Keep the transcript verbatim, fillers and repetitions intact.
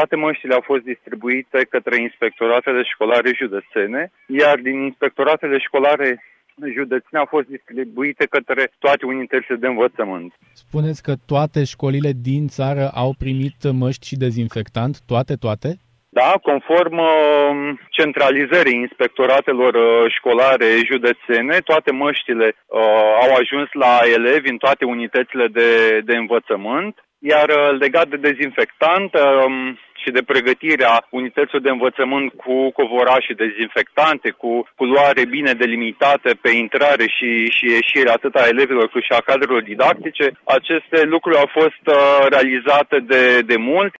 toate măștile au fost distribuite către inspectoratele școlare județene, iar din inspectoratele școlare județene au fost distribuite către toate unitățile de învățământ. Spuneți că toate școlile din țară au primit măști și dezinfectant? Toate, toate? Da, conform uh, centralizării inspectoratelor uh, școlare județene, toate măștile uh, au ajuns la elevi în toate unitățile de, de învățământ, iar uh, legat de dezinfectant uh, și de pregătirea unităților de învățământ cu covorașe dezinfectante, cu culoare bine delimitate pe intrare și, și ieșire atât a elevilor cât și a cadrelor didactice, aceste lucruri au fost uh, realizate de, de mult.